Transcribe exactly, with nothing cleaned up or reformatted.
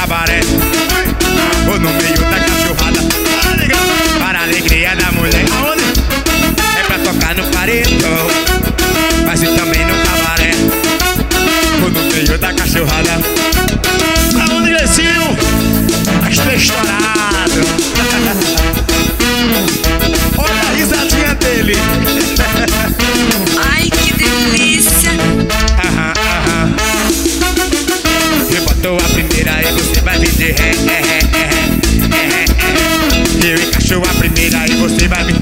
cabaré ou no meio da cachorrada. Para a alegria da mulher. Aonde? É pra tocar no paredão, mas e também no cabaré ou no meio da cachorrada. Aonde, Lezinho? Estou estourado. Olha a risadinha dele. Ai, que delícia. Aham, aham. Eu botou a primeira e você vai me dizer é, é, é, é, é, é. Eu encaixou a primeira e você vai me